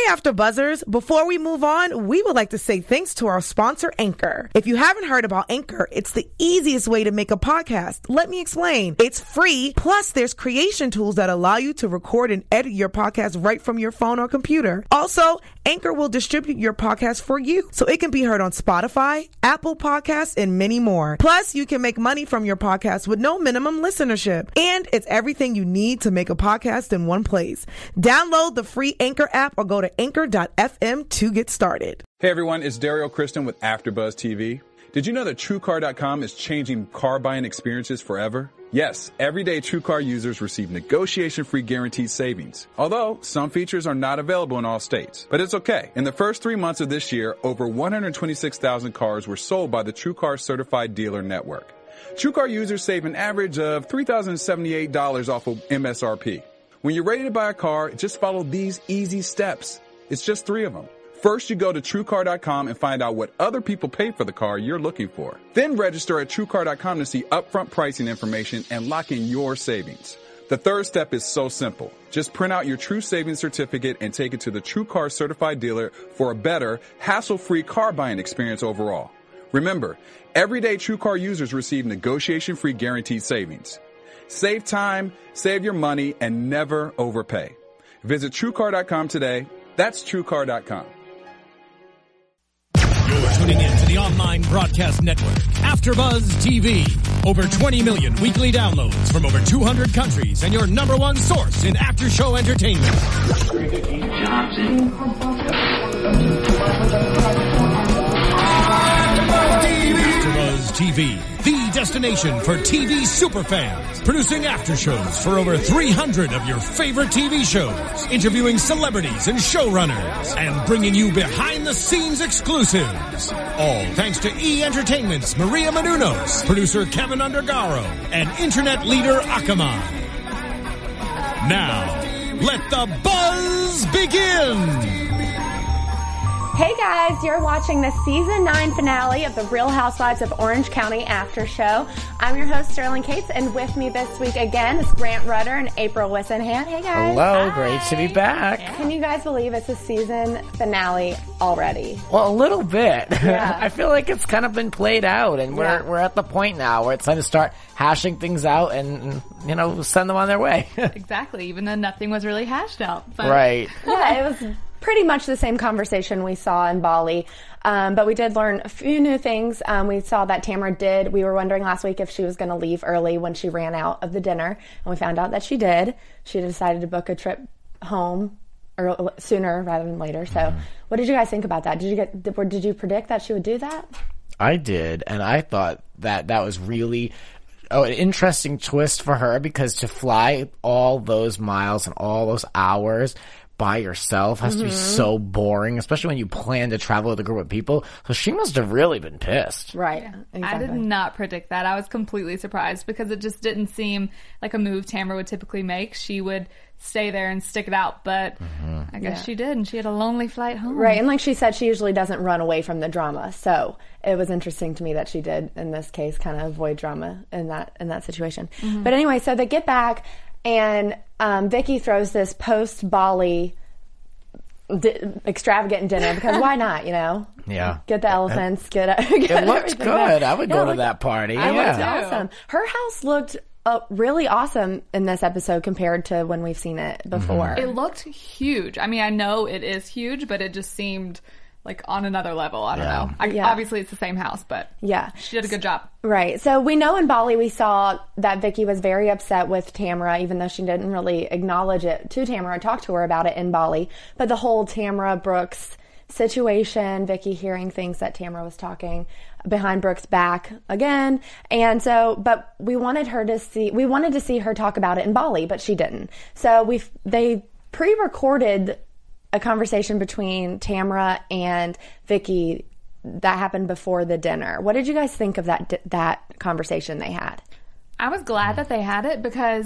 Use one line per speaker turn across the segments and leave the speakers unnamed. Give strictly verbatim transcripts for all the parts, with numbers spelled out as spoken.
After Buzzers, before we move on, we would like to say thanks to our sponsor, Anchor. If you haven't heard about Anchor, it's the easiest way to make a podcast. Let me explain. It's free, plus there's creation tools that allow you to record and edit your podcast right from your phone or computer. Also, Anchor will distribute your podcast for you, so it can be heard on Spotify, Apple Podcasts, and many more. Plus, you can make money from your podcast with no minimum listenership. And it's everything you need to make a podcast in one place. Download the free Anchor app or go to anchor dot f m to get started.
Hey everyone, it's Daryl Kristen with AfterBuzz T V. Did you know that True Car dot com is changing car buying experiences forever? Yes, everyday TrueCar users receive negotiation-free guaranteed savings. Although, some features are not available in all states. But it's okay. In the first three months of this year, over one hundred twenty-six thousand cars were sold by the TrueCar Certified Dealer Network. TrueCar users save an average of three thousand seventy-eight dollars off of M S R P. When you're ready to buy a car, just follow these easy steps. It's just three of them. First, you go to True Car dot com and find out what other people pay for the car you're looking for. Then register at True Car dot com to see upfront pricing information and lock in your savings. The third step is so simple. Just print out your True Savings Certificate and take it to the TrueCar Certified Dealer for a better, hassle-free car buying experience overall. Remember, everyday TrueCar users receive negotiation-free guaranteed savings. Save time, save your money, and never overpay. Visit True Car dot com today. That's True Car dot com.
You're tuning in to the online broadcast network, AfterBuzz T V. Over twenty million weekly downloads from over two hundred countries and your number one source in after-show entertainment. AfterBuzz T V, the destination for T V superfans, producing aftershows for over three hundred of your favorite T V shows, interviewing celebrities and showrunners, and bringing you behind-the-scenes exclusives. All thanks to E! Entertainment's Maria Menounos, producer Kevin Undergaro, and internet leader Akamai. Now, let the buzz begin!
Hey guys, you're watching the season nine finale of the Real Housewives of Orange County After Show. I'm your host, Sterling Cates, and with me this week again is Grant Rudder and April Wissenhant. Hey guys.
Hello,
Hi.
Great to be back.
Yeah. Can you guys believe it's a season finale already?
Well, a little bit.
Yeah.
I feel like it's kind of been played out, and we're
Yeah.
we're at the point now where it's time to start hashing things out and, you know, send them on their way.
Exactly, even though nothing was really hashed out. But.
Right.
Yeah, it was pretty much the same conversation we saw in Bali. Um, but we did learn a few new things. Um, we saw that Tamara did. We were wondering last week if she was going to leave early when she ran out of the dinner. And we found out that she did. She decided to book a trip home or sooner rather than later. So mm-hmm. What did you guys think about that? Did you get, did, did you predict that she would do that?
I did. And I thought that that was really oh, an interesting twist for her, because to fly all those miles and all those hours by yourself has mm-hmm. to be so boring, especially when you plan to travel with a group of people. So she must have really been pissed.
Right.
Yeah.
Exactly.
I did not predict that. I was completely surprised because it just didn't seem like a move Tamara would typically make. She would stay there and stick it out, but mm-hmm. I guess yeah. she did, and she had a lonely flight home.
Right, and like she said, she usually doesn't run away from the drama. So it was interesting to me that she did, in this case, kind of avoid drama in that in that situation. Mm-hmm. But anyway, so they get back, and um, Vicki throws this post-Bali di- extravagant dinner, because why not, you know?
Yeah.
Get the elephants, get, get
It looked good.
Back.
I would
yeah,
go to
looked,
that party.
I
yeah.
would too. Awesome. Her house looked uh, really awesome in this episode compared to when we've seen it before.
Mm-hmm. It looked huge. I mean, I know it is huge, but it just seemed like on another level. I don't
yeah.
know. I,
yeah.
Obviously, it's the same house, but
yeah,
she did a good job.
Right. So we know in Bali we saw that Vicki was very upset with Tamara, even though she didn't really acknowledge it to Tamara, talk to her about it in Bali. But the whole Tamara Brooks situation, Vicki hearing things that Tamara was talking behind Brooks' back again. And so, but we wanted her to see, we wanted to see her talk about it in Bali, but she didn't. So we they pre-recorded a conversation between Tamara and Vicki that happened before the dinner. What did you guys think of that that conversation they had?
I was glad that they had it, because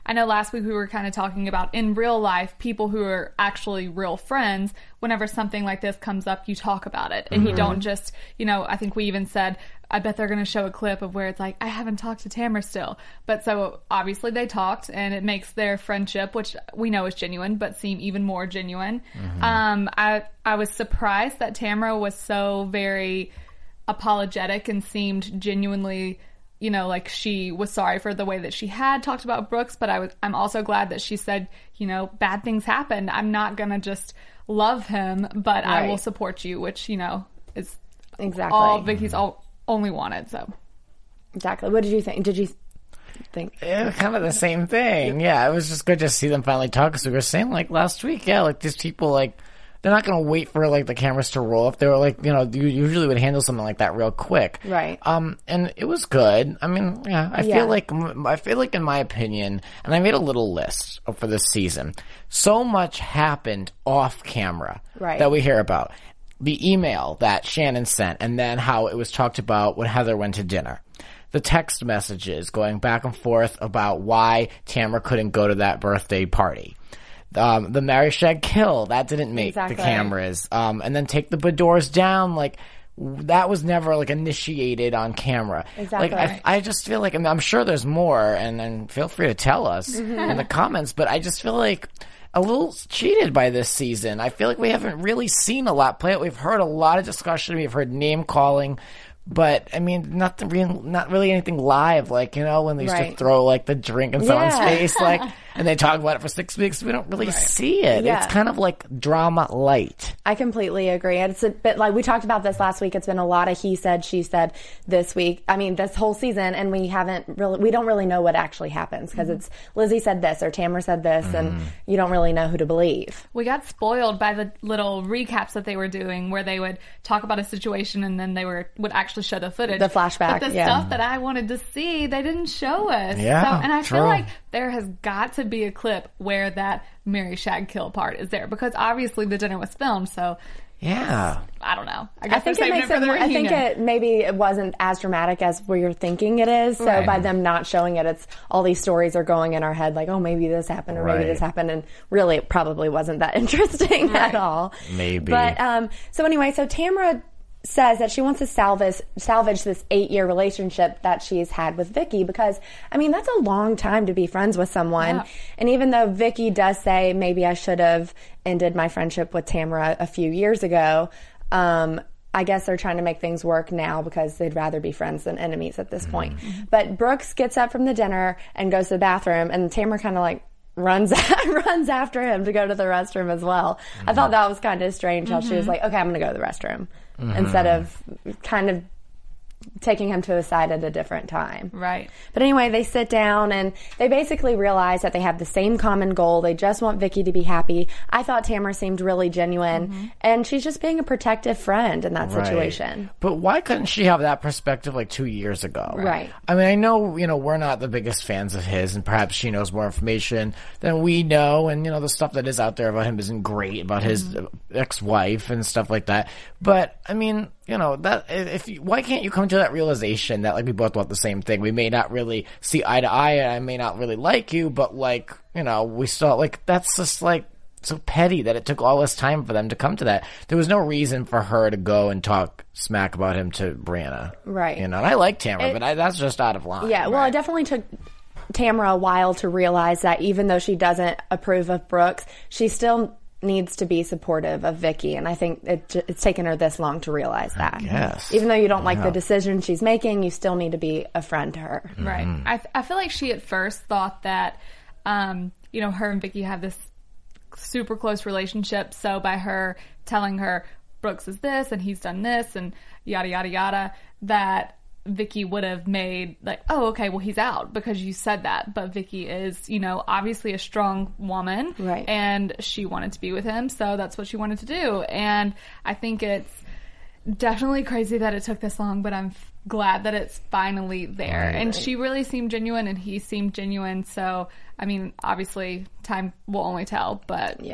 I know last week we were kind of talking about in real life, people who are actually real friends, whenever something like this comes up, you talk about it. And mm-hmm. you don't just, you know, I think we even said, I bet they're going to show a clip of where it's like, I haven't talked to Tamara still. But so obviously they talked, and it makes their friendship, which we know is genuine, but seem even more genuine. Mm-hmm. Um, I, I was surprised that Tamara was so very apologetic and seemed genuinely, you know, like she was sorry for the way that she had talked about Brooks, but I was, I'm also glad that she said, you know, bad things happened. I'm not going to just love him, but right. I will support you, which, you know, is
exactly
all Vicky's all, only wanted. So
exactly. What did you think? Did you think?
Yeah, kind of the same thing. Yeah, it was just good to see them finally talk, because we were saying, like, last week, yeah, like, these people, like, they're not going to wait for, like, the cameras to roll. If they were, like, you know, you usually would handle something like that real quick.
Right.
Um, and it was good. I mean, yeah, I
yeah.
feel like, I feel like in my opinion, and I made a little list for this season, so much happened off camera
right.
that we hear about. The email that Shannon sent, and then how it was talked about when Heather went to dinner. The text messages going back and forth about why Tamara couldn't go to that birthday party. Um, the Mary Shag kill, that didn't make
exactly.
the cameras. Um, and then take the Bedores down, like, that was never, like, initiated on camera.
Exactly.
Like, I, I just feel like, I mean, I'm sure there's more, and, and feel free to tell us mm-hmm. in the comments, but I just feel like a little cheated by this season. I feel like we haven't really seen a lot play out. We've heard a lot of discussion. We've heard name calling. But, I mean, not the real, not really anything live, like, you know, when they used
right.
to throw, like, the drink in someone's
yeah.
face, like, and they talk about it for six weeks. We don't really right. see it.
Yeah.
It's kind of like drama light.
I completely agree. And it's a bit like, we talked about this last week. It's been a lot of he said, she said this week. I mean, this whole season, and we haven't really, we don't really know what actually happens, because mm-hmm. it's Lizzie said this or Tamara said this, mm-hmm. and you don't really know who to believe.
We got spoiled by the little recaps that they were doing, where they would talk about a situation and then they were, would actually show the footage.
The flashback.
But the
yeah.
stuff that I wanted to see, they didn't show us.
Yeah.
So, and I
true.
feel like there has got to be a clip where that Mary Shag kill part is there, because obviously the dinner was filmed, so
yeah,
I don't know. I, guess
I think it makes it. More, I think it maybe it wasn't as dramatic as we're thinking it is. So
right.
by them not showing it, it's all these stories are going in our head, like, oh, maybe this happened or
right.
maybe this happened, and really it probably wasn't that interesting
right.
at all.
Maybe.
But um, so anyway, so Tamara says that she wants to salvage salvage this eight-year relationship that she's had with Vicky, because, I mean, that's a long time to be friends with someone.
Yeah.
And even though Vicky does say, maybe I should have ended my friendship with Tamara a few years ago, um, I guess they're trying to make things work now because they'd rather be friends than enemies at this mm-hmm. point. But Brooks gets up from the dinner and goes to the bathroom, and Tamara kind of like runs runs after him to go to the restroom as well. Mm-hmm. I thought that was kind of strange how mm-hmm. she was like, okay, I'm going to go to the restroom. Mm-hmm. Instead of kind of taking him to a side at a different time.
Right.
But anyway, they sit down and they basically realize that they have the same common goal. They just want Vicky to be happy. I thought Tamara seemed really genuine, mm-hmm. and she's just being a protective friend in that
right.
situation.
But why couldn't she have that perspective like two years ago?
Right.
I mean, I know, you know, we're not the biggest fans of his, and perhaps she knows more information than we know, and, you know, the stuff that is out there about him isn't great, about his mm-hmm. ex-wife and stuff like that. But, I mean, you know, that if you, why can't you come to that realization that, like, we both want the same thing? We may not really see eye to eye, and I may not really like you, but, like, you know, we still, like, that's just, like, so petty that it took all this time for them to come to that. There was no reason for her to go and talk smack about him to Brianna.
Right.
You know, and I like Tamara,
it,
but I, that's just out of line.
Yeah, well,
right?
It definitely took Tamara a while to realize that even though she doesn't approve of Brooks, she still needs to be supportive of Vicky, and I think it, it's taken her this long to realize that.
Yes.
Even though you don't like
yeah.
the decision she's making, you still need to be a friend to her.
Mm-hmm.
Right. I, I feel like she at first thought that, um, you know, her and Vicky have this super close relationship, so by her telling her Brooks is this and he's done this and yada yada yada, that Vicky would have made like, oh, okay, well, he's out because you said that. But Vicky is, you know, obviously a strong woman.
Right.
And she wanted to be with him, so that's what she wanted to do. And I think it's definitely crazy that it took this long, but I'm f- glad that it's finally there.
Right.
And she really seemed genuine, and he seemed genuine. So, I mean, obviously, time will only tell, but
yeah.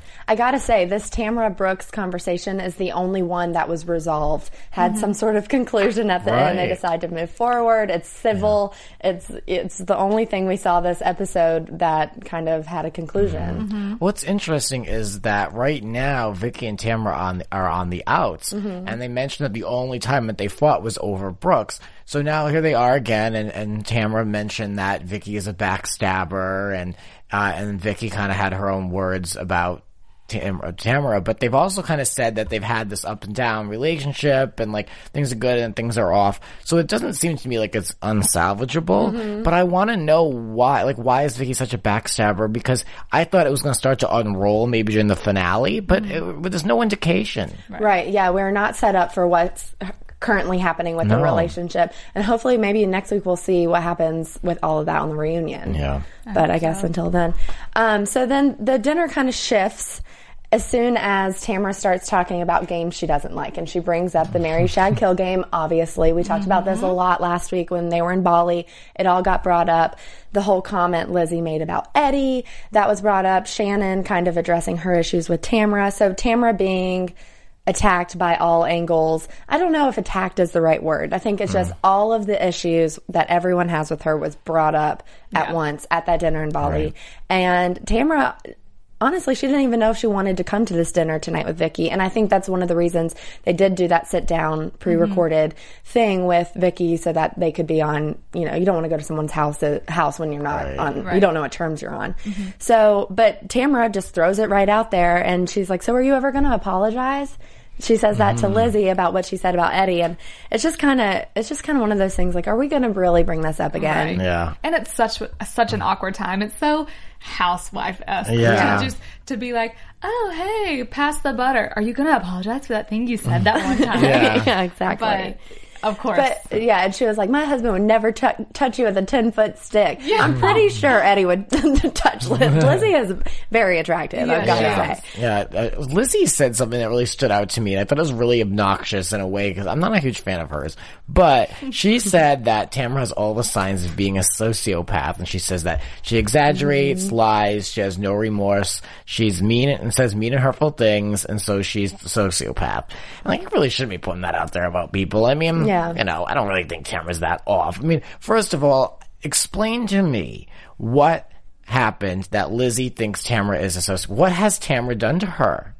I gotta say, this Tamara Brooks conversation is the only one that was resolved, had mm-hmm. some sort of conclusion at the
right.
end. They decided to move forward. It's civil. Yeah. It's it's the only thing we saw this episode that kind of had a conclusion.
Mm-hmm. What's interesting is that right now, Vicky and Tamara on, are on the outs, mm-hmm. and they mentioned that the only time that they fought was over Brooks. So now here they are again, and, and Tamara mentioned that Vicky is a backstabber, and uh, and Vicky kind of had her own words about Tam- Tamara, but they've also kind of said that they've had this up and down relationship, and like things are good and things are off. So it doesn't seem to me like it's unsalvageable. Mm-hmm. But I want to know why. Like, why is Vicky such a backstabber? Because I thought it was going to start to unroll maybe during the finale, but, mm-hmm. it, but there's no indication.
Right. right. Yeah, we're not set up for what's currently happening with no. the relationship, and hopefully maybe next week we'll see what happens with all of that on the reunion.
Yeah,
but
I,
I guess
so.
until then. Um, so then the dinner kind of shifts as soon as Tamara starts talking about games she doesn't like, and she brings up the Marry, Shag, Kill game. Obviously, we talked mm-hmm. about this a lot last week when they were in Bali. It all got brought up. The whole comment Lizzie made about Eddie, that was brought up. Shannon kind of addressing her issues with Tamara. So Tamara being attacked by all angles. I don't know if attacked is the right word. I think it's just mm. all of the issues that everyone has with her was brought up at yeah. once at that dinner in Bali. Right. And Tamara, honestly, she didn't even know if she wanted to come to this dinner tonight with Vicky. And I think that's one of the reasons they did do that sit down, pre-recorded mm-hmm. thing with Vicky so that they could be on, you know, you don't want to go to someone's house, uh, house when you're not right. on, right. you don't know what terms you're on. Mm-hmm. So, but Tamara just throws it right out there, and she's like, so are you ever going to apologize? She says that mm. to Lizzie about what she said about Eddie, and it's just kind of it's just kind of one of those things. Like, are we going to really bring this up again?
Right.
Yeah.
And it's such such an awkward time. It's so housewife-esque.
Yeah.
To just to be like, oh hey, pass the butter. Are you going to apologize for that thing you said that one time?
yeah.
yeah, exactly.
But, of course.
But, yeah, and she was like, my husband would never t- touch you with a ten-foot stick. Yeah. I'm pretty sure Eddie would touch Liz. Lizzie is very attractive, yeah, I've got
yeah.
to say.
Yeah, uh, Lizzie said something that really stood out to me, and I thought it was really obnoxious in a way, because I'm not a huge fan of hers. But she said that Tamara has all the signs of being a sociopath, and she says that she exaggerates, mm-hmm. lies, she has no remorse, she's mean and says mean and hurtful things, and so she's a sociopath. And, like, you really shouldn't be putting that out there about people. I mean,
yeah.
you know, I don't really think Tamara's that off. I mean, first of all, explain to me what happened that Lizzie thinks Tamara is a sociopath. What has Tamara done to her?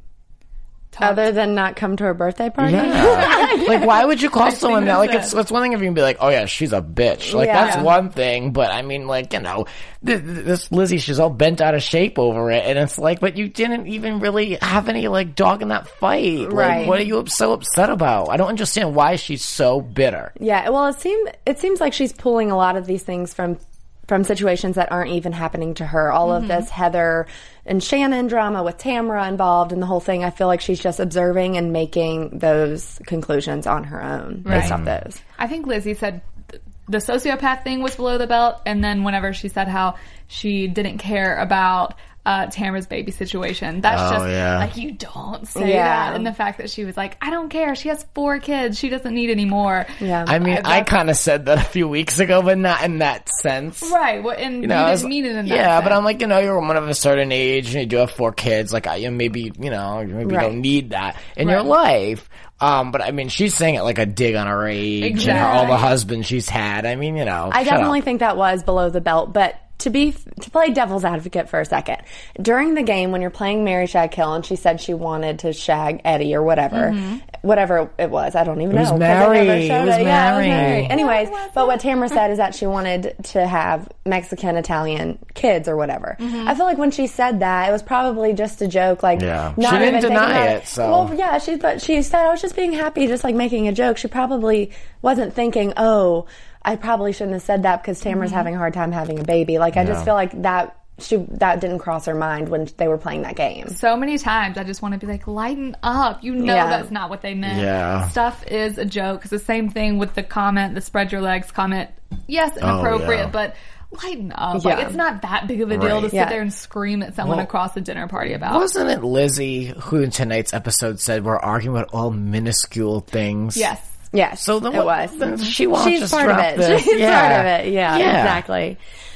Other than not come to her birthday party?
Yeah. Like, why would you call someone that? Like, it's, it's one thing if you can be like, oh yeah, she's a bitch. Like, yeah. that's one thing, but I mean, like, you know, this, this Lizzie, she's all bent out of shape over it, and it's like, but you didn't even really have any, like, dog in that fight. Like,
right.
what are you so upset about? I don't understand why she's so bitter.
Yeah, well, it seems, it seems like she's pulling a lot of these things from from situations that aren't even happening to her. All mm-hmm. of this Heather and Shannon drama with Tamara involved and the whole thing, I feel like she's just observing and making those conclusions on her own
right.
based off those.
I think Lizzie said the sociopath thing was below the belt, and then whenever she said how she didn't care about uh, Tamara's baby situation, that's
oh,
just
yeah.
like, you don't say
yeah.
that. And the fact that she was like, I don't care, she has four kids, she doesn't need any more.
Yeah,
I mean, I, I kind of said that a few weeks ago, but not in that sense.
Right, well, and
you, know,
you
was,
didn't mean it in that
yeah,
sense.
but I'm like, you know, you're a woman of a certain age, and you do have four kids, like, I, maybe, you know, maybe
right.
you don't need that in
right.
your life. Um, but I mean, she's saying it like a dig on her age
exactly.
and her, all the husbands she's had. I mean, you know,
I definitely
up.
think that was below the belt, but to be to play devil's advocate for a second, during the game when you're playing Marry, Shag, Kill, and she said she wanted to shag Eddie or whatever, mm-hmm. whatever it was, I don't even
it was
know.
Marry.
It was
Marry.
Yeah, it was Marry. Anyways, but what Tamara said is that she wanted to have Mexican Italian kids or whatever. Mm-hmm. I feel like when she said that, it was probably just a joke. Like,
yeah.
not
she didn't
even
deny
about,
it. So
well, yeah, she but she said I was just being happy, just like making a joke. She probably wasn't thinking, oh, I probably shouldn't have said that because Tamara's mm-hmm. having a hard time having a baby. Like, I
yeah.
just feel like that she that didn't cross her mind when they were playing that game.
So many times I just want to be like, lighten up. You know yeah. that's not what they meant.
Yeah.
Stuff is a joke. It's the same thing with the comment, the spread your legs comment. Yes, inappropriate,
oh, yeah. but
lighten up.
Yeah.
Like, it's not that big of a deal
right.
to sit
yeah.
there and scream at someone
well,
across the dinner party about.
Wasn't it Lizzie who in tonight's episode said we're arguing about all minuscule things?
Yes.
Yes,
so then
it
what,
was.
Then she won't
She's
just
part
drop
of it.
this.
She's
yeah.
part of it. Yeah,
yeah.
exactly.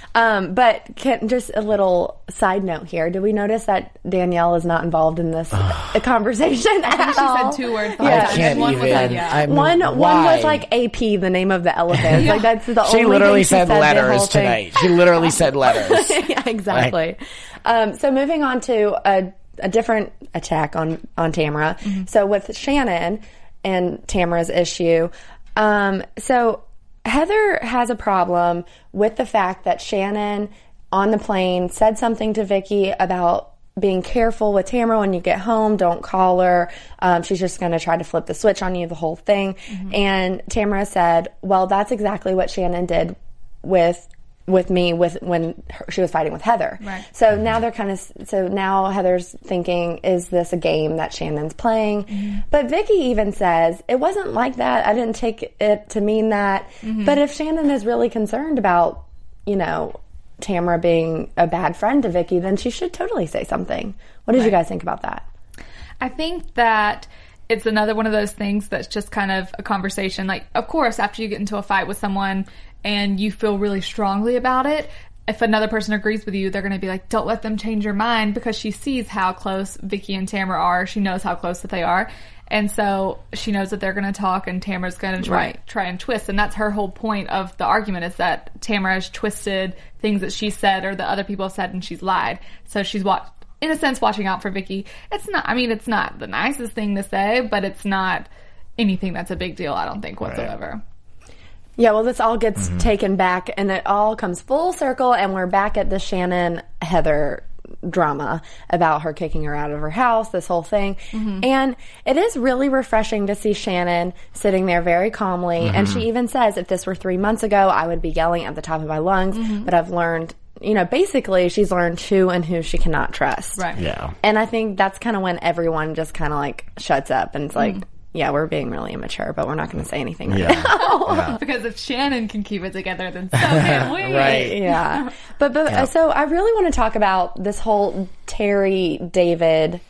Um, but can, just a little side note here. Did we notice that Danielle is not involved in this conversation at
I think she
all?
said two words.
Yeah.
I can't
one
even.
Was like, yeah.
I mean,
One,
why?
one was like A P, the name of the elephant. Like that's the
She
only
literally
thing she
said,
said the whole
letters
thing.
tonight. She literally said letters.
Yeah, exactly. Um, so moving on to a, a different attack on, on Tamara. Mm-hmm. So with Shannon and Tamara's issue, um, so Heather has a problem with the fact that Shannon on the plane said something to Vicky about being careful with Tamara when you get home. Don't call her. Um, she's just going to try to flip the switch on you, the whole thing. Mm-hmm. And Tamara said, well, that's exactly what Shannon did with with me with when her, she was fighting with Heather.
Right.
So now they're kind of, so now Heather's thinking, is this a game that Shannon's playing? Mm-hmm. But Vicky even says, it wasn't like that. I didn't take it to mean that. Mm-hmm. But if Shannon is really concerned about, you know, Tamara being a bad friend to Vicky, then she should totally say something. What did right. you guys think about that?
I think that it's another one of those things that's just kind of a conversation. Like, of course, after you get into a fight with someone and you feel really strongly about it, if another person agrees with you, they're going to be like, don't let them change your mind, because she sees how close Vicky and Tamara are. She knows how close that they are. And so she knows that they're going to talk and Tamara's going to try,
right.
try and twist. And that's her whole point of the argument, is that Tamara has twisted things that she said or that other people have said, and she's lied. So she's watched, in a sense, watching out for Vicky. It's not, I mean, it's not the nicest thing to say, but it's not anything that's a big deal, I don't think, whatsoever.
Right.
Yeah, well, this all gets
mm-hmm. taken
taken back, and it all comes full circle, and we're back at the Shannon-Heather drama about her kicking her out of her house, this whole thing. Mm-hmm. And it is really refreshing to see Shannon sitting there very calmly. Mm-hmm. And she even says, if this were three months ago, I would be yelling at the top of my lungs. Mm-hmm. But I've learned, you know, basically she's learned who and who she cannot trust.
Right.
Yeah.
And I think that's kind of when everyone just kind of like shuts up and it's like, mm-hmm. yeah, we're being really immature, but we're not going to say anything right
yeah.
now.
Yeah.
Because if Shannon can keep it together, then so can we.
Right.
Yeah. But, but
Yeah.
so I really want to talk about this whole Terry David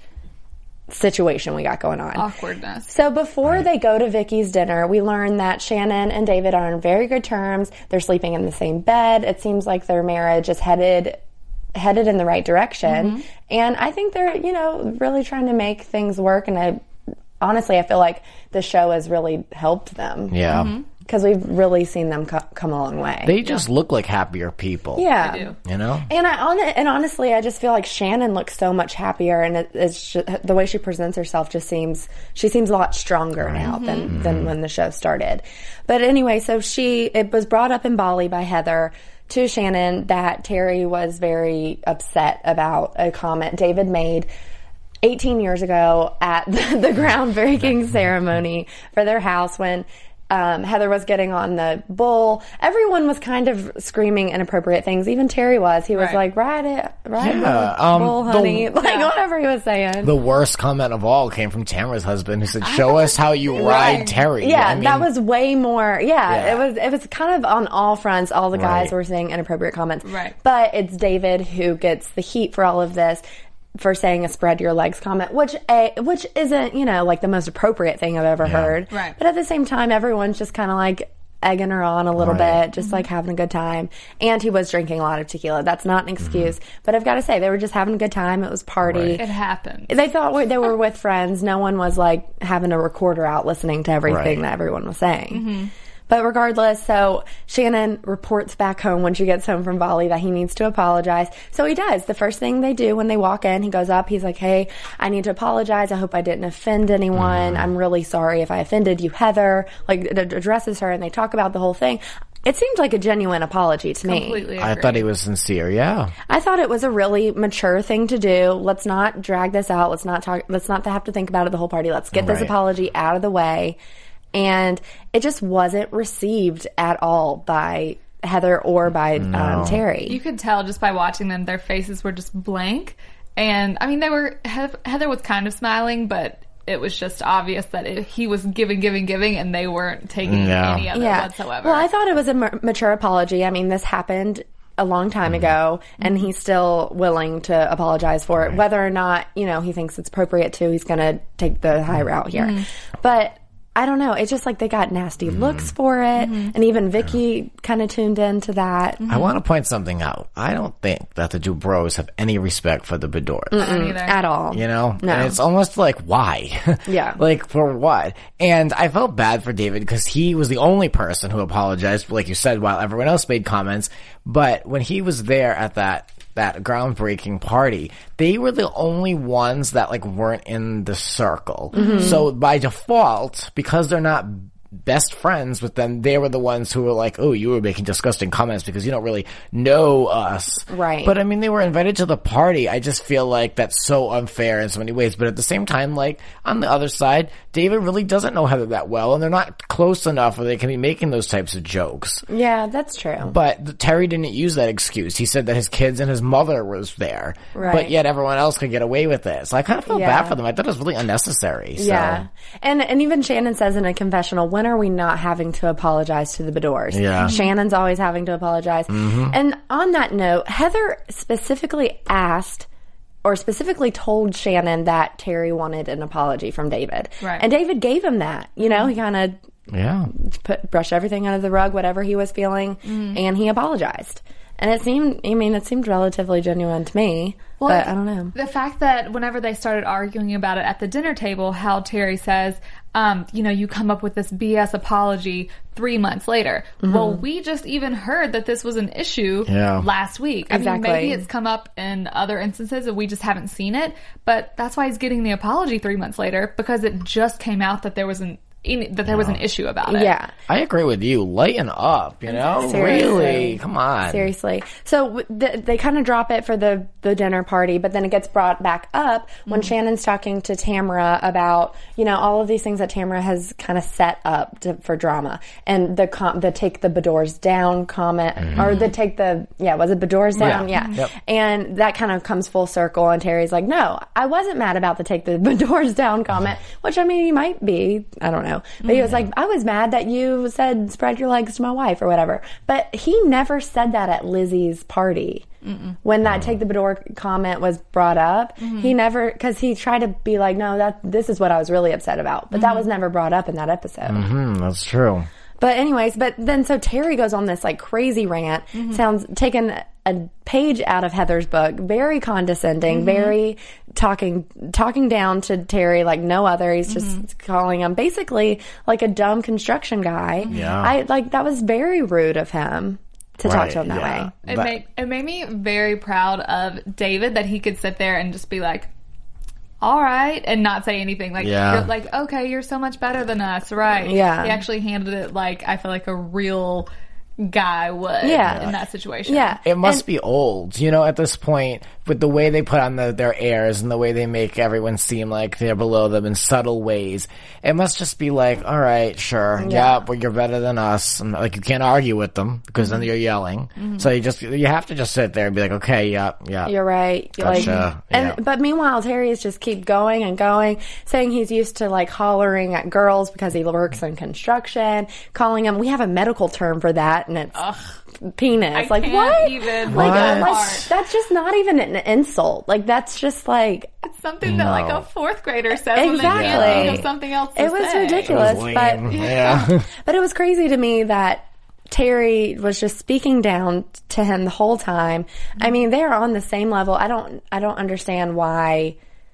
situation we got going on.
Awkwardness.
So before they go to Vicky's dinner, we learn that Shannon and David are on very good terms. They're sleeping in the same bed. It seems like their marriage is headed headed in the right direction. Mm-hmm. And I think they're, you know, really trying to make things work. And I honestly, I feel like the show has really helped them.
Yeah.
Mm-hmm. Because we've really seen them co- come a long way.
They just look like happier people.
Yeah.
They do.
You know?
And I on and honestly, I just feel like Shannon looks so much happier, and it, it's just, the way she presents herself just seems she seems a lot stronger right. now mm-hmm. than mm-hmm. than when the show started. But anyway, so she it was brought up in Bali by Heather to Shannon that Terry was very upset about a comment David made eighteen years ago at the, the groundbreaking ceremony for their house when um, Heather was getting on the bull. Everyone was kind of screaming inappropriate things. Even Terry was. He was
right.
like, ride it, ride
Yeah,
the
um,
bull,
the-
honey. like,
yeah.
whatever he was saying.
The worst comment of all came from Tamara's husband, who said, show us how you
Right.
ride Terry.
Yeah,
I mean,
that was way more. Yeah,
Yeah.
it was. It was kind of on all fronts. All the guys
Right.
were saying inappropriate comments.
Right.
But it's David who gets the heat for all of this, for saying a spread your legs comment, which a which isn't, you know, like the most appropriate thing I've ever
Yeah.
heard.
Right.
But at the same time, everyone's just kind of like egging her on a little
Right.
bit, just like having a good time. And he was drinking a lot of tequila. That's not an excuse. Mm-hmm. But I've got to say, they were just having a good time. It was party.
Right.
It happened.
They thought we- they were with friends. No one was like having a recorder out listening to everything
Right.
that everyone was saying. Mm-hmm. But regardless, so Shannon reports back home when she gets home from Bali that he needs to apologize. So he does. The first thing they do when they walk in, he goes up, he's like, hey, I need to apologize. I hope I didn't offend anyone. Mm-hmm. I'm really sorry if I offended you, Heather. Like, it addresses her and they talk about the whole thing. It seemed like a genuine apology to me.
Completely agree.
I thought he was sincere, yeah.
I thought it was a really mature thing to do. Let's not drag this out. Let's not talk, let's not have to think about it the whole party. Let's get this
Right.
apology out of the way. And it just wasn't received at all by Heather or by
No.
um, Terry.
You could tell just by watching them, their faces were just blank. And I mean, they were, Heather was kind of smiling, but it was just obvious that it, he was giving, giving, giving, and they weren't taking
Yeah.
any of it
yeah.
whatsoever.
Well, I thought it was a ma- mature apology. I mean, this happened a long time ago, and he's still willing to apologize for it. Whether or not, you know, he thinks it's appropriate to, he's going to take the high route here. But I don't know. It's just like they got nasty looks for it. Mm-hmm. And even Vicky kind of tuned into that.
Mm-hmm. I want to point something out. I don't think that the Dubrows have any respect for the Bedores.
At all.
You know?
No.
And it's almost like, why?
Yeah.
Like, for what? And I felt bad for David because he was the only person who apologized, like you said, while everyone else made comments. But when he was there at that that groundbreaking party, they were the only ones that like weren't in the circle. Mm-hmm. So by default, because they're not best friends with them, they were the ones who were like, oh, you were making disgusting comments because you don't really know us.
Right.
But I mean, they were invited to the party. I just feel like that's so unfair in so many ways. But at the same time, like, on the other side, David really doesn't know Heather that well, and they're not close enough where they can be making those types of jokes.
Yeah, that's true.
But Terry didn't use that excuse. He said that his kids and his mother was there.
Right.
But yet everyone else could get away with it. So I kind of felt
Yeah.
bad for them. I thought it was really unnecessary. So.
Yeah. And and even Shannon says in a confessional, when are we not having to apologize to the Bedores?
Yeah.
Shannon's always having to apologize.
Mm-hmm.
And on that note, Heather specifically asked or specifically told Shannon that Terry wanted an apology from David.
Right.
And David gave him that. You know, he kind of
Yeah.
put brushed everything under the rug, whatever he was feeling,
Mm.
and he apologized. And it seemed, I mean, it seemed relatively genuine to me,
Well,
but I don't know.
The fact that whenever they started arguing about it at the dinner table, how Terry says, um, you know, you come up with this B S apology three months later.
Mm-hmm.
Well, we just even heard that this was an issue
Yeah.
last week. I
Exactly.
mean, maybe it's come up in other instances and we just haven't seen it, but that's why he's getting the apology three months later, because it just came out that there was an that there was an issue about it.
Yeah.
I agree with you. Lighten up, you know?
Seriously.
Really? Come on.
Seriously. So w- th- they kind of drop it for the, the dinner party, but then it gets brought back up when
Mm-hmm.
Shannon's talking to Tamara about, you know, all of these things that Tamara has kind of set up to, for drama. And the com- the take the Bedores down comment,
Mm-hmm.
or the take the, yeah, was it Bedores down?
Yeah.
Yeah.
Yep.
And that kind of comes full circle, and Terry's like, no, I wasn't mad about the take the Bedores down comment, which I mean, he might be, I don't know. But he was like, I was mad that you said spread your legs to my wife or whatever. But he never said that at Lizzie's party. Mm-mm. When that take the Bedore comment was brought up, mm-hmm. he never, because he tried to be like, no, that this is what I was really upset about. But mm-hmm. that was never brought up in that episode.
Mm-hmm, that's true.
But anyways, but then so Terry goes on this like crazy rant, mm-hmm. sounds taking a page out of Heather's book, very condescending, mm-hmm. very talking talking down to Terry like no other. He's just mm-hmm. calling him basically like a dumb construction guy.
Yeah.
I like that was very rude of him to
Right,
talk to him that
yeah.
way.
It
But-
made it made me very proud of David that he could sit there and just be like, all right, and not say anything. Like,
Yeah.
you're like, okay, you're so much better than us, right?
Yeah.
He actually handled it like I feel like a real guy would
Yeah.
in that situation.
Yeah.
It must
And-
be old, you know, at this point, with the way they put on the, their airs and the way they make everyone seem like they're below them in subtle ways. It must just be like, all right, sure, yeah, well, you're better than us. And, like, you can't argue with them because then you're yelling.
Mm-hmm.
So you just, you have to just sit there and be like, okay, yeah, yeah.
You're right. You're
Gotcha.
Like, and
Yeah.
but meanwhile, Terry is just keep going and going, saying he's used to like hollering at girls because he works in construction, calling them. We have a medical term for that, and it's penis.
I
like
can't
what?
even
Like,
What?
I'm like, that's just not even an insult. Like that's just like
It's something that like
No.
a fourth grader says when they
Exactly.
can't think of something else to
it was
say.
ridiculous.
It was
But
lame. Yeah.
but it was crazy to me that Terry was just speaking down to him the whole time. I mean, they're on the same level. I don't, I don't understand why.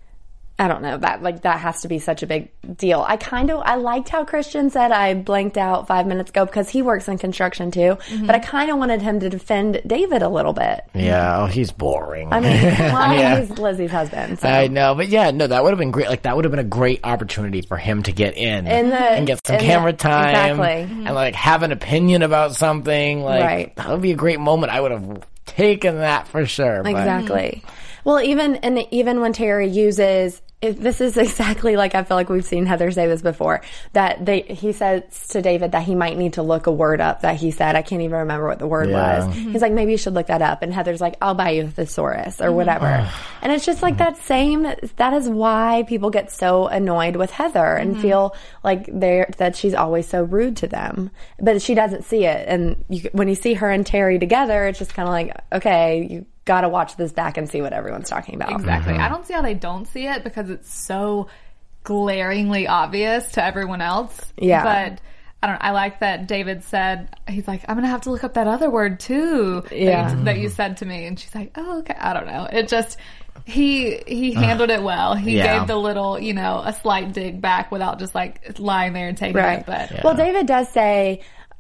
I don't know that like that has to be such a big deal. I kind of I liked how Christian said I blanked out five minutes ago because he works in construction too.
Mm-hmm.
But I kind of wanted him to defend David a little bit.
Yeah, oh, he's boring.
I mean, well,
Yeah.
he's Lizzie's husband. So.
I know, but yeah, no, that would have been great. Like, that would have been a great opportunity for him to get in,
In the-
and get some
in the-
camera time,
exactly.
and like have an opinion about something. Like,
Right.
that would be a great moment. I would have taken that for sure. But,
Exactly. Well, even and even when Terry uses, if this is exactly like I feel like we've seen Heather say this before. That they he says to David that he might need to look a word up that he said. I can't even remember what the word
Yeah.
was. He's like, maybe you should look that up. And Heather's like, I'll buy you a thesaurus or whatever. And it's just like that same. That is why people get so annoyed with Heather and feel like they're that she's always so rude to them, but she doesn't see it. And you, when you see her and Terry together, it's just kind of like, okay, you got to watch this back and see what everyone's talking about.
Exactly. I don't see how they don't see it because it's so glaringly obvious to everyone else.
Yeah.
But I don't know. I like that David said, he's like, I'm going to have to look up that other word too.
Yeah.
That you, that you said to me. And she's like, oh, okay. I don't know. It just, he, he handled it well. He
Yeah.
gave the little, you know, a slight dig back without just like lying there and taking
Right.
it. But
Yeah.
Well, David does say,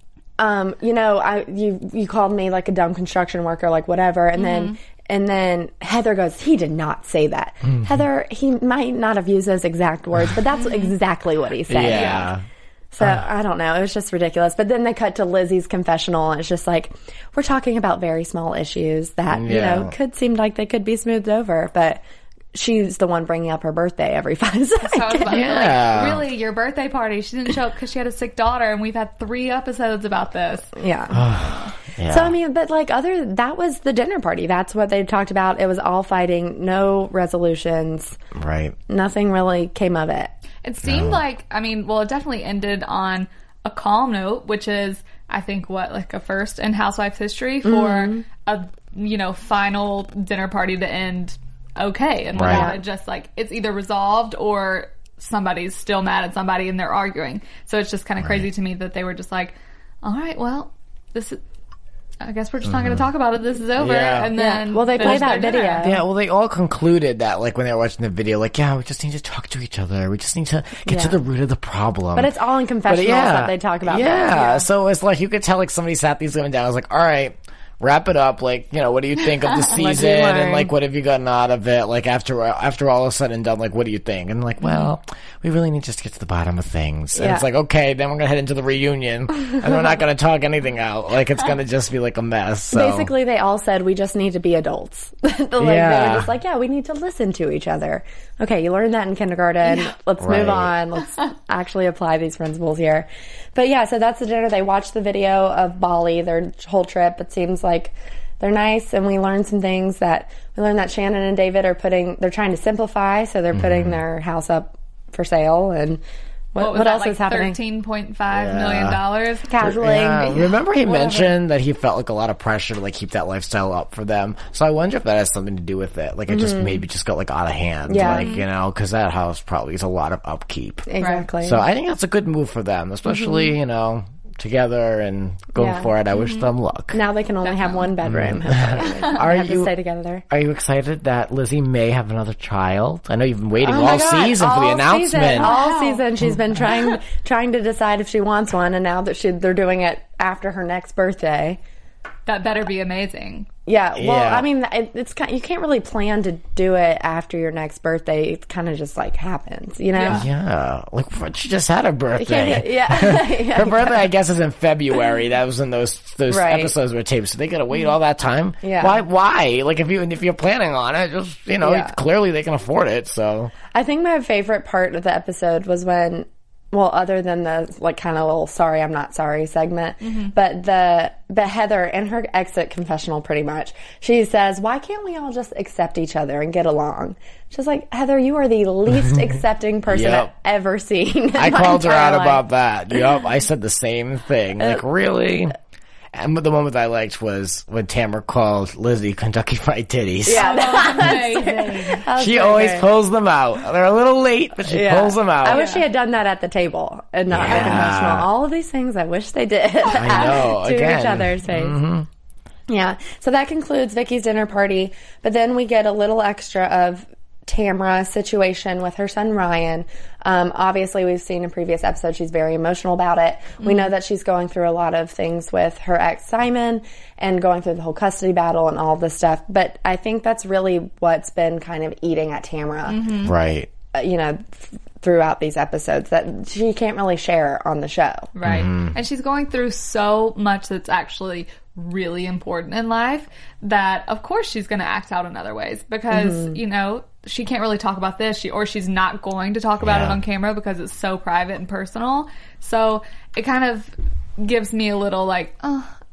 um, you know, I you you called me like a dumb construction worker, like whatever, and then and then Heather goes, he did not say that. Heather, he might not have used those exact words, but that's exactly what he said.
Yeah.
So I don't know. It was just ridiculous. But then they cut to Lizzie's confessional, and it's just like, we're talking about very small issues that you
Yeah.
know could seem like they could be smoothed over, but she's the one bringing up her birthday every five seconds.
So I was about,
Yeah.
like, really, your birthday party? She didn't show up because she had a sick daughter, and we've had three episodes about this.
Yeah.
Yeah.
So I mean, but like other, that was the dinner party. That's what they talked about. It was all fighting, no resolutions,
Right.
nothing really came of it.
It seemed like, I mean, well, it definitely ended on a calm note, which is, I think, what, like a first in Housewives history for
Mm-hmm.
a, you know, final dinner party to end okay. And
Right.
without it just like, it's either resolved or somebody's still mad at somebody and they're arguing. So it's just kind of crazy to me that they were just like, all right, well, this is, I guess we're just not going to talk about it. This is over.
Yeah.
And then,
Yeah. Well, they
finish
play that
their dinner.
video.
Yeah, well, they all concluded that, like, when they were watching the video, like, yeah, we just need to talk to each other. We just need to get to
Yeah.
the root of the problem.
But it's all in confessionals that they talk about.
Yeah.
this. Yeah.
So it's like, you could tell, like, somebody sat these women down. I was like, all right, wrap it up. Like, you know, what do you think of the
What do you
season? And,
learn?
like, what have you gotten out of it? Like, after after all is said and done, like, what do you think? And, like, well, we really need just to get to the bottom of things. And
Yeah.
it's like, okay, then we're going to head into the reunion. And we're not going to talk anything out. Like, it's going to just be, like, a mess. So.
Basically, they all said, we just need to be adults. like, They
Yeah.
were just like, yeah, we need to listen to each other. Okay, you learned that in kindergarten. Let's move
Right.
on. Let's actually apply these principles here. But yeah, so that's the dinner. They watched the video of Bali, their whole trip. It seems like they're nice, and we learned some things that we learned that Shannon and David are putting, they're trying to simplify, so they're putting their house up for sale. And what,
What, was
what
that,
else
like
is happening?
thirteen point five
Yeah.
million dollars.
Casualing.
Yeah. Remember he mentioned that he felt like a lot of pressure to like keep that lifestyle up for them. So I wonder if that has something to do with it. Like it just maybe just got like out of hand.
Yeah.
Like, you know, cause that house probably is a lot of upkeep.
Exactly.
So I think that's a good move for them, especially, you know, together and going
Yeah.
for it. I wish them luck.
now they can only have one bedroom.
Mm-hmm. Are
They have to
you
stay together.
are you excited that Lizzie may have another child? I know you've been waiting
Oh my
all
God,
season for the
all
announcement.
Season, all season, she's been trying trying to decide if she wants one, and now that she they're doing it after her next birthday.
That better be amazing.
Yeah, well,
Yeah.
I mean, it, it's kind, you can't really plan to do it after your next birthday. It kind of just like happens, you know.
Yeah.
Yeah, like she just had her
You
birthday.
can't- yeah, yeah.
Her birthday, I guess, is in February. That was when those those
Right.
episodes were taped. So they gotta wait all that time.
Yeah.
Why? Why? Like if you if you're planning on it, just you know,
Yeah.
clearly they can afford it. So
I think my favorite part of the episode was when, well, other than the like kind of little "sorry, I'm not sorry" segment, but the but Heather in her exit confessional, pretty much, she says, "Why can't we all just accept each other and get along?" She's like, "Heather, you are the least accepting person
Yep.
I've ever seen." in
I
my
called her
entire
out
life.
about that. Yup, I said the same thing. Like really. And the moment I liked was when Tamara called Lizzie Kentucky Fried Titties.
Yeah,
Amazing.
that was
She
so
always
great.
pulls them out. They're a little late, but she
Yeah.
pulls them out.
I wish she had done that at the table and not in the
Yeah.
confessional. All of these things I wish they did
I know,
to
again.
each other's face. Yeah. So that concludes Vicky's dinner party. But then we get a little extra of Tamra's situation with her son Ryan. Um, obviously, we've seen in previous episodes she's very emotional about it. We know that she's going through a lot of things with her ex Simon and going through the whole custody battle and all of this stuff. But I think that's really what's been kind of eating at Tamra,
Right.
uh, you know, th- throughout these episodes that she can't really share on the show.
Right. And she's going through so much that's actually really important in life that of course she's going to act out in other ways because, you know, she can't really talk about this she or she's not going to talk about
Yeah.
it on camera because it's so private and personal. So it kind of gives me a little like, oh,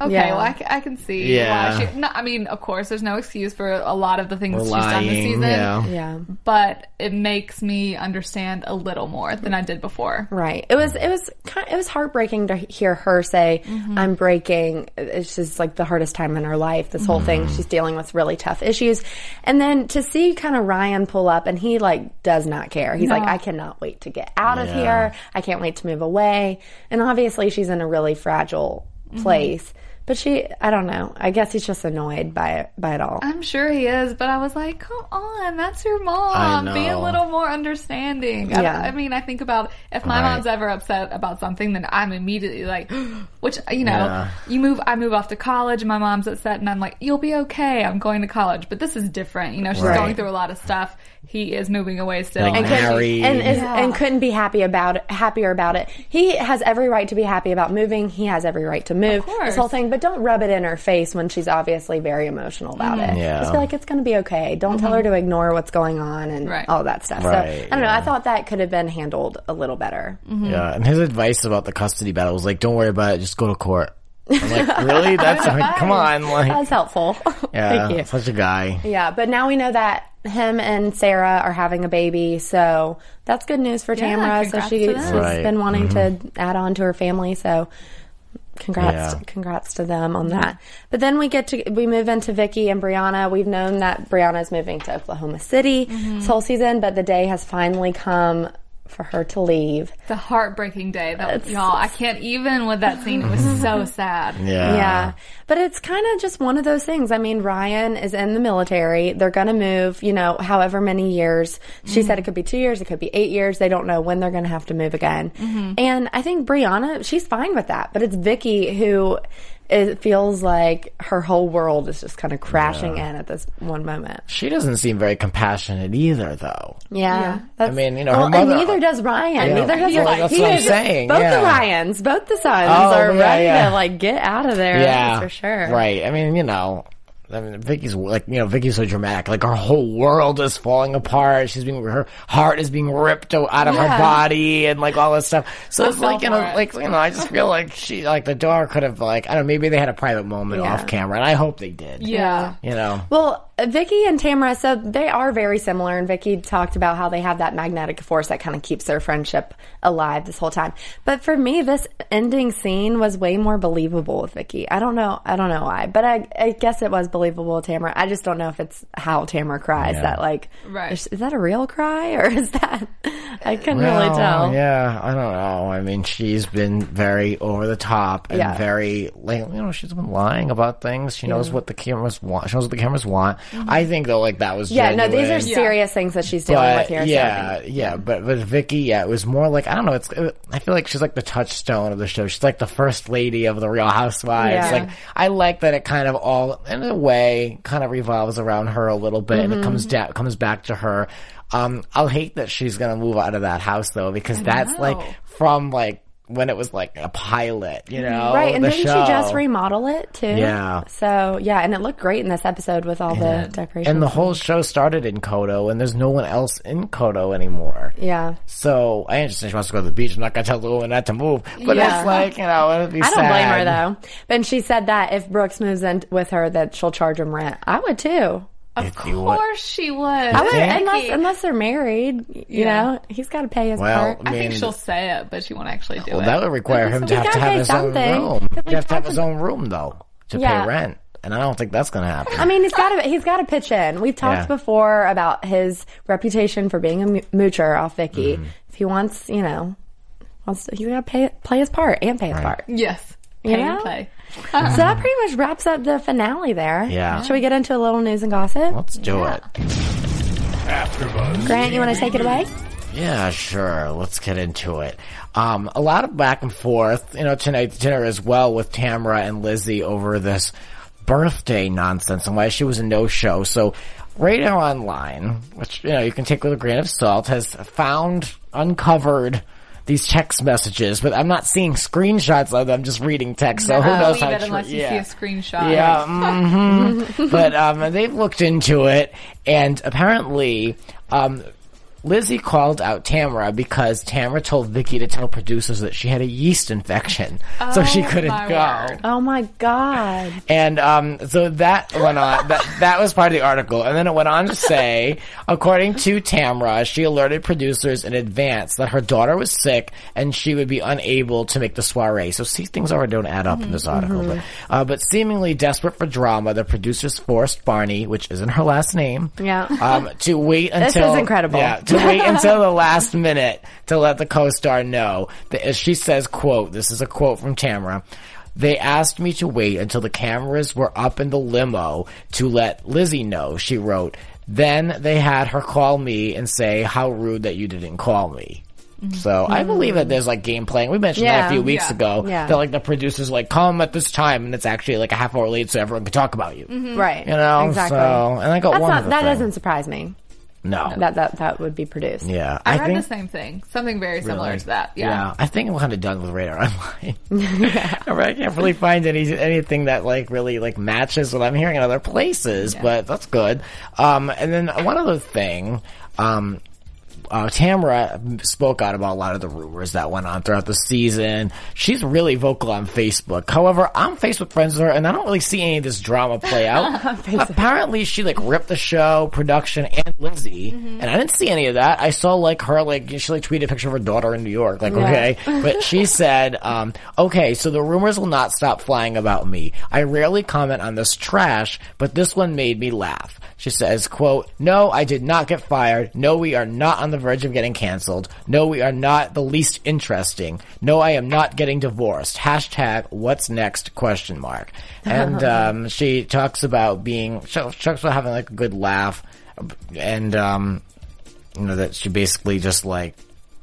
Okay,
Yeah.
well, I, c- I can see
Yeah.
why she... No, I mean, of course, there's no excuse for a lot of the things
We're
she's done this
lying,
season.
yeah.
Yeah.
But it makes me understand a little more than I did before.
Right. It was, it was kind it was heartbreaking to hear her say, I'm breaking. It's just like the hardest time in her life. This whole thing, she's dealing with really tough issues. And then to see kind of Ryan pull up and he like does not care. He's
No.
like, I cannot wait to get out of
Yeah.
here. I can't wait to move away. And obviously she's in a really fragile place. But she, I don't know. I guess he's just annoyed by it, by it all.
I'm sure he is, but I was like, come on, that's your
I
mom. Be a
know.
little more understanding. I,
Yeah.
I mean, I think about if my
Right.
mom's ever upset about something, then I'm immediately like, which, you know,
Yeah.
you move, I move off to college and my mom's upset and I'm like, you'll be okay. I'm going to college. But this is different. You know, she's
Right.
going through a lot of stuff. He is moving away still.
Like
and couldn't,
married.
and, is,
Yeah.
and couldn't be happy about it, happier about it. He has every right to be happy about moving. He has every right to move.
Of course.
This whole thing, but don't rub it in her face when she's obviously very emotional about it.
Yeah.
Just be like, it's going to be okay. Don't tell her to ignore what's going on and
Right.
all that stuff.
Right,
so I don't know.
yeah.
I thought that could have been handled a little better.
Yeah, and his advice about the custody battle was like, "Don't worry about it, just go to court." I'm like, really? That's like, come on, like,
That's helpful.
yeah,
Thank you.
such a guy.
Yeah, but now we know that him and Sarah are having a baby, so that's good news for
Yeah,
Tamara. So
congrats
she,
to them.
she's
Right.
been wanting to add on to her family, so congrats,
Yeah.
congrats to them on that. But then we get to we move into Vicky and Brianna. We've known that Brianna is moving to Oklahoma City this whole season, but the day has finally come for her to leave.
the heartbreaking day. That, y'all, I can't even with that scene. It was so sad.
Yeah,
Yeah. But it's kind of just one of those things. I mean, Ryan is in the military. They're going to move, you know, however many years. She said it could be two years. It could be eight years. They don't know when they're going to have to move again. And I think Brianna, she's fine with that. But it's Vicky who it feels like her whole world is just kind of crashing in at this one moment.
She doesn't seem very compassionate either, though.
Yeah. That's,
I mean, you know, her
well,
mother-
and neither does Ryan.
Yeah.
Neither does
Well,
Ryan.
that's
He
what I'm
is-
saying,
Both
yeah.
the Ryans, both the sons
Oh,
are
yeah,
ready
yeah.
to like get out of there.
Yeah,
That's for sure.
Right. I mean, you know, I mean, Vicky's like, you know, Vicky's so dramatic. Like her whole world is falling apart. She's being, her heart is being ripped out of her
Yeah.
body and like all this stuff. So
I
it's like,
fell
you know,
for it.
like, you know, I just feel like she, like the daughter could have like, I don't know, maybe they had a private moment
Yeah.
off camera, and I hope they did.
Yeah.
You know.
Well, Vicky and Tamara, so they are very similar, and Vicky talked about how they have that magnetic force that kind of keeps their friendship alive this whole time. But for me, this ending scene was way more believable with Vicky. I don't know, I don't know why, but I, I guess it was believable with Tamara. I just don't know if it's how Tamara cries.
Yeah.
That like,
Right.
is, is that a real cry or is that? I couldn't really
Well,
tell.
Yeah, I don't know. I mean, she's been very over the top and
Yeah.
very, like, you know, she's been lying about things. She knows what the cameras want. She knows what the cameras want. I think though, like that was
Yeah, no,
genuine.
these are serious things that she's dealing
But
with here. so I
yeah,
think-
yeah, but but Vicky, yeah, it was more like I don't know. It's it, I feel like she's like the touchstone of the show. She's like the first lady of the Real Housewives.
Yeah.
Like I like that it kind of all in a way kind of revolves around her a little bit, and it comes
Mm-hmm.
down comes back to her. Um, I'll hate that she's gonna move out of that house though, because that's
know.
like from like when it was like a pilot, you know,
Right, and
the
didn't
show.
she just remodel it too?
Yeah.
So yeah, and it looked great in this episode with all the decorations.
And the whole show started in Kodo, and there's no one else in Kodo anymore.
yeah.
So I understand she wants to go to the beach. I'm not gonna tell the woman not to move, but
Yeah.
it's like, you know, it'd be
I don't
sad.
blame her though. But she said that if Brooks moves in with her, that she'll charge him rent. I would too.
Of
If you would-
course she would.
I would,
think?
unless unless they're married. You
Yeah.
know, he's got to pay his
Well,
part.
I
I
mean,
think she'll say it, but she won't actually do
well,
it.
that would require him to
He's
have to
gotta
have
pay
his
something.
own room.
If we
You have to have
talk
his own room though to
Yeah.
pay rent, and I don't think that's gonna happen.
I mean, he's got to he's got to pitch in. We've talked
Yeah.
before about his reputation for being a mo- moocher off Vicky.
Mm-hmm.
If he wants, you know, wants to, he's got to pay play his part and pay his part.
Yes.
You
Pay
know?
and play.
So that pretty much wraps up the finale there.
Yeah.
Should we get into a little news and gossip?
Let's do it.
AfterBuzz
Grant, you want to take it away?
Yeah, sure. Let's get into it. Um, a lot of back and forth, you know, tonight's dinner as well with Tamara and Lizzie over this birthday nonsense and why she was a no-show. So Radio Online, which, you know, you can take with a grain of salt, has found, uncovered these text messages, but I'm not seeing screenshots of them, just reading text, so who
Never
knows
believe
how
it
true-
unless you
yeah.
see a screenshot.
Yeah, hmm but um, they've looked into it, and apparently, um, Lizzie called out Tamara because Tamara told Vicky to tell producers that she had a yeast infection,
oh,
so she couldn't
my
go.
Word.
Oh my God.
And um, so that went on. That that was part of the article, and then it went on to say, according to Tamara, she alerted producers in advance that her daughter was sick and she would be unable to make the soiree. So see, things already don't add up mm-hmm, in this article. Mm-hmm. But, uh, but seemingly desperate for drama, the producers forced Barney, which isn't her last name,
yeah,
um, to wait until
this is incredible.
Yeah, to wait until the last minute to let the co-star know. That, she says, "quote." This is a quote from Tamara. "They asked me to wait until the cameras were up in the limo to let Lizzie know," she wrote. "Then they had her call me and say, 'How rude that you didn't call me.'" So mm-hmm. I believe that there's like game playing. We mentioned
yeah,
that a few weeks
yeah,
ago.
Yeah.
That like the producers like come at this time, and it's actually like a half hour late, so everyone can talk about you.
Mm-hmm. Right.
You know.
Exactly.
So and I got
That's
one.
not, that
thing.
doesn't surprise me.
No.
That that that would be produced.
Yeah.
I,
I
read
think,
the same thing. Something very similar
really?
to that. Yeah.
yeah. I think I'm kind of done with Radar Online. yeah. I can't really find any anything that like really like matches what I'm hearing in other places, yeah. but that's good. Um, and then one other thing. Um, Uh, Tamara spoke out about a lot of the rumors that went on throughout the season. She's really vocal on Facebook. However, I'm Facebook friends with her, and I don't really see any of this drama play out. Apparently, she like ripped the show, production, and Lizzie, mm-hmm. and I didn't see any of that. I saw like her like she like tweeted a picture of her daughter in New York. Like, yeah. okay, but she said, um, "Okay, so the rumors will not stop flying about me. I rarely comment on this trash, but this one made me laugh." She says, quote, "No, I did not get fired. No, we are not on the verge of getting canceled. No, we are not the least interesting. No, I am not getting divorced. Hashtag what's next question mark." And, um, she talks about being, she talks about having like a good laugh and, um, you know, that she basically just like,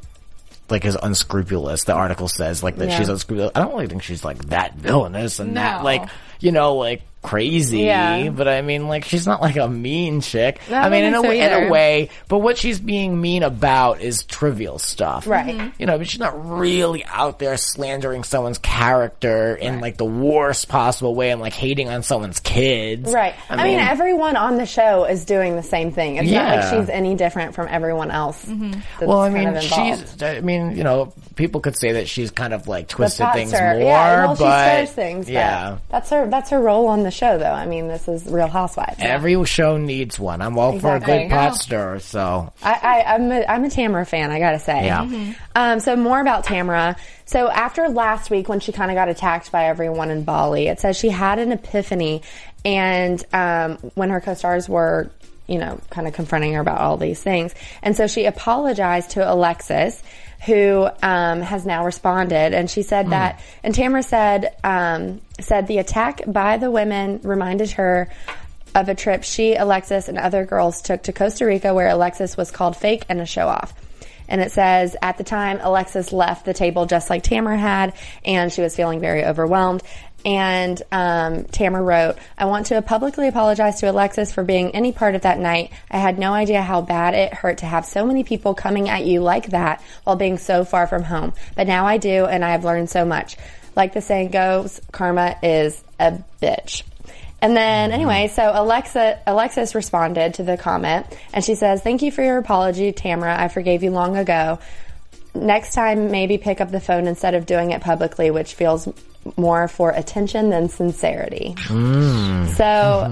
like is unscrupulous. The article says like that yeah. she's unscrupulous. I don't really think she's like that villainous and
no.
that like, you know, like, crazy,
yeah.
but I mean, like, she's not like a mean chick.
No,
I mean, in a,
so
in a way, but what she's being mean about is trivial stuff.
Right.
Mm-hmm. You know, but she's not really out there slandering someone's character in right. like the worst possible way and like hating on someone's kids.
Right.
I,
I mean, mean, everyone on the show is doing the same thing. It's
yeah.
not like she's any different from everyone else. Mm-hmm.
Well, I mean, she's, I mean, you know, people could say that she's kind of like twisted things
her.
more,
yeah, well,
but
she stirs things.
Yeah.
But that's her, that's her role on the show, though. I mean, this is Real Housewives.
Every yeah. show needs one. I'm all exactly. for a good pot stir, so.
I, I, I'm a, I'm a Tamara fan, I gotta say.
Yeah.
Mm-hmm. Um, so more about Tamara. So after last week when she kind of got attacked by everyone in Bali, it says she had an epiphany and, um, when her co-stars were, you know, kind of confronting her about all these things. And so she apologized to Alexis, who um, has now responded, and she said mm. that, and Tamara said, um, said the attack by the women reminded her of a trip she, Alexis, and other girls took to Costa Rica where Alexis was called fake and a show-off. And it says, at the time, Alexis left the table just like Tamara had, and she was feeling very overwhelmed. And um, Tamara wrote, "I want to publicly apologize to Alexis for being any part of that night. I had no idea how bad it hurt to have so many people coming at you like that while being so far from home. But now I do, and I have learned so much. Like the saying goes, karma is a bitch." And then, anyway, so Alexa, Alexis responded to the comment, and she says, "Thank you for your apology, Tamara. I forgave you long ago. Next time, maybe pick up the phone instead of doing it publicly, which feels more for attention than sincerity."
Mm.
So, mm-hmm.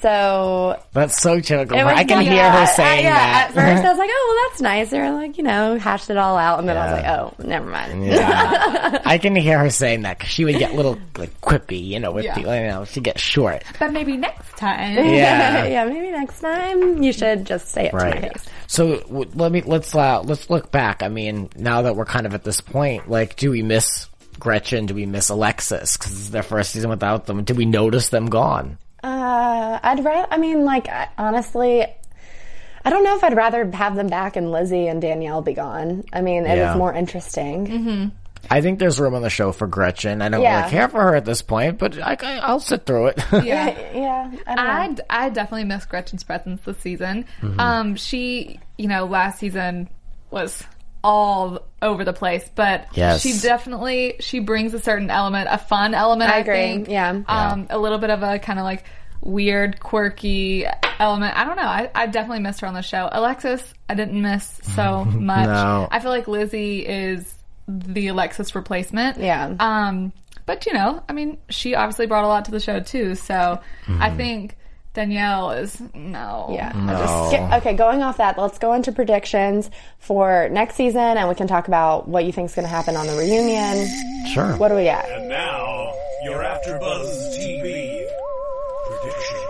so
that's so typical.
Was,
I can
yeah,
hear her saying
I, yeah,
that.
At first, I was like, "Oh, well, that's nice." They're like, you know, hashed it all out, and then yeah. I was like, "Oh, never mind."
Yeah. I can hear her saying that because she would get little like quippy, you know, with
yeah.
the, you know, she gets short.
But maybe next time.
Yeah,
yeah, maybe next time you should just say it
right.
to my face.
So w- let me let's uh, let's look back. I mean, now that we're kind of at this point, like, do we miss Gretchen? Do we miss Alexis? Because this is their first season without them. Did we notice them gone?
Uh, I'd rather, I mean, like, I, honestly, I don't know if I'd rather have them back and Lizzie and Danielle be gone. I mean, it
yeah.
is more interesting.
Mm-hmm.
I think there's room on the show for Gretchen. I don't
yeah.
really care for her at this point, but I, I, I'll sit through it.
Yeah,
yeah. yeah I don't
I'd,
know.
I definitely miss Gretchen's presence this season.
Mm-hmm.
Um, she, you know, last season was all over the place, but
yes.
she definitely, she brings a certain element, a fun element, I,
I agree.
think.
Yeah.
Um,
yeah.
a little bit of a kind of like weird, quirky element. I don't know. I, I definitely missed her on the show. Alexis, I didn't miss so much.
No.
I feel like Lizzie is the Alexis replacement.
Yeah.
Um, but, you know, I mean, she obviously brought a lot to the show, too. So mm-hmm. I think Danielle is, no.
Yeah.
No.
Just get, okay, going off that, let's go into predictions for next season, and we can talk about what you think is going to happen on the reunion.
Sure.
What do we got?
And now, your AfterBuzz T V predictions.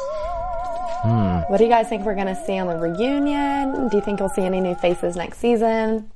Hmm.
What do you guys think we're going to see on the reunion? Do you think we'll see any new faces next season?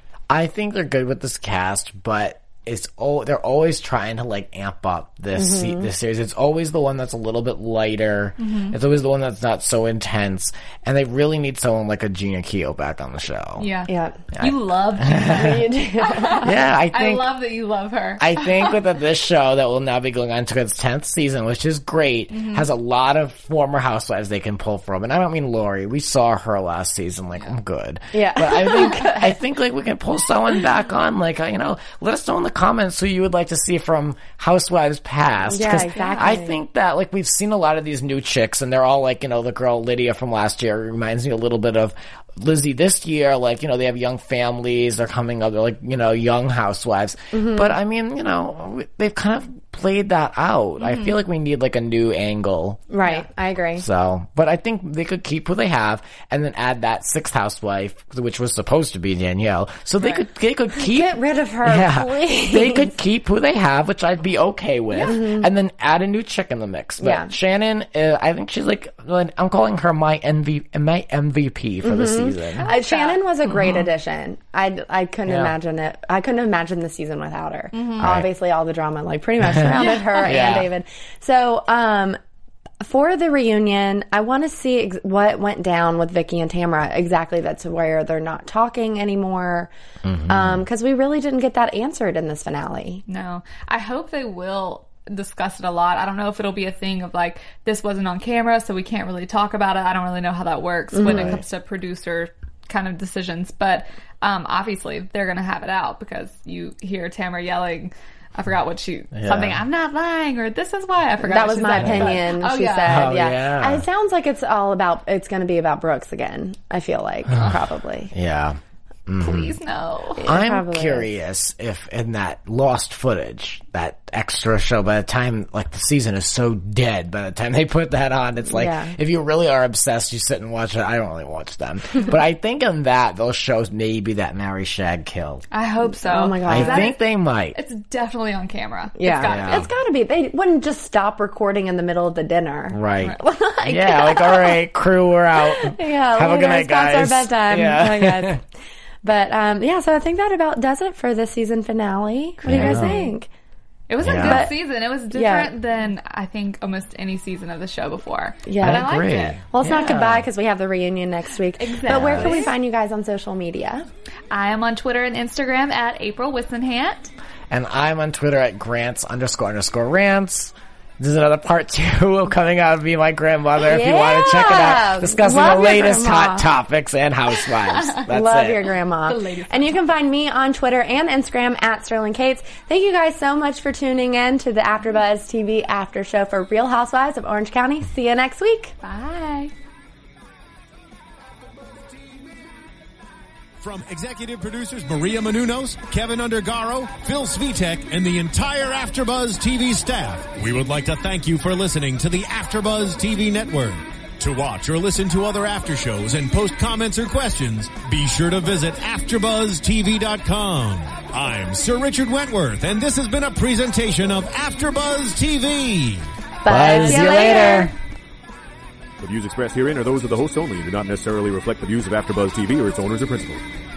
I think they're good with this cast, but it's oh, they're always trying to like amp up this
Mm-hmm.
se- this series. It's always the one that's a little bit lighter.
Mm-hmm.
It's always the one that's not so intense. And they really need someone like a Gina Keogh back on the show.
Yeah.
Yeah.
You love Gina.
You do.
Yeah, I
I
think
love that you love her.
I think with this show that will now be going on to its tenth season, which is great,
Mm-hmm.
has a lot of former housewives they can pull from. And I don't mean Lori. We saw her last season. Like, I'm good.
Yeah.
But I think, I think like we can pull someone back on. Like, you know, let us know in the comments who you would like to see from Housewives past.
Yeah,
'Cause
exactly.
I think that, like, we've seen a lot of these new chicks and they're all like, you know, the girl Lydia from last year reminds me a little bit of Lizzie this year. Like, you know, they have young families. They're coming up. They're like, you know, young housewives.
Mm-hmm.
But I mean, you know, they've kind of played that out. I feel like we need like a new angle.
Right. I agree.
So, but I think they could keep who they have and then add that sixth housewife, which was supposed to be Danielle. So they could, they could keep.
Get rid of her,
Yeah.
please.
They could keep who they have, which I'd be okay with, and then add a new chick in the mix. But
Yeah.
Shannon, uh, I think she's like, I'm calling her my M V, my M V P for the season.
Uh, Shannon was a great addition. I, I couldn't
Yeah.
imagine it. I couldn't imagine the season without her. Obviously, all the drama like pretty much surrounded her and
Yeah.
David. So, um, for the reunion, I want to see ex- what went down with Vicky and Tamara. Exactly, that's where they're not talking anymore.
Mm-hmm.
Um, because we really didn't get that answered in this finale.
No. I hope they will discuss it a lot. I don't know if it'll be a thing of like, this wasn't on camera, so we can't really talk about it. I don't really know how that works when it comes to producer kind of decisions. But um, obviously, they're going to have it out because you hear Tamara yelling, I forgot what she, something, I'm not lying, or this is why. I forgot
That
what
was
she
my
said, but-
opinion.
Oh,
she
yeah.
said,
Oh,
yeah.
yeah.
It sounds like it's all about. It's going to be about Brooks again. I feel like probably.
Yeah.
Please, no.
I'm
probably is.
curious if in that lost footage, that extra show, by the time, like, the season is so dead, by the time they put that on, it's like,
Yeah.
if you really are obsessed, you sit and watch it. I don't really watch them. But I think in that, those shows maybe that Mary Shag kill.
I hope so.
Oh my God.
I
That
think they might.
It's definitely on camera.
Yeah,
It's gotta
Yeah.
it's got to be. They wouldn't just stop recording in the middle of the dinner.
Right.
Like-
Yeah, like, all right, crew, we're out.
Yeah,
Have a
later,
good night,
it's past
guys.
our bedtime.
Yeah.
Oh my God. But um, yeah, so I think that about does it for this season finale. What do you guys
Yeah.
think?
It was a
Yeah.
good season. It was different
Yeah.
than I think almost any season of the show before.
Yeah.
But
I
I liked
agree.
it.
Well, it's not
Yeah.
goodbye because we have the reunion next week. But where can we find you guys on social media?
I am on Twitter and Instagram at April Wissenhant.
And I'm on Twitter at Grants underscore underscore rants. There's another part two of coming out of Be My Grandmother if you want to check it
Yeah.
out. Discussing
Love
the
your
latest
grandma.
hot topics and housewives. That's
Love
it.
your grandma.
The latest
And you can find me on Twitter and Instagram at Sterling Cates. Thank you guys so much for tuning in to the AfterBuzz T V after show for Real Housewives of Orange County. See you next week.
Bye.
From executive producers Maria Menounos, Kevin Undergaro, Phil Svitek, and the entire AfterBuzz T V staff, we would like to thank you for listening to the AfterBuzz T V network. To watch or listen to other after shows and post comments or questions, be sure to visit after buzz T V dot com. I'm Sir Richard Wentworth, and this has been a presentation of AfterBuzz T V.
Bye.
See you later.
The views expressed herein are those of the hosts only and do not necessarily reflect the views of AfterBuzz T V or its owners or principals.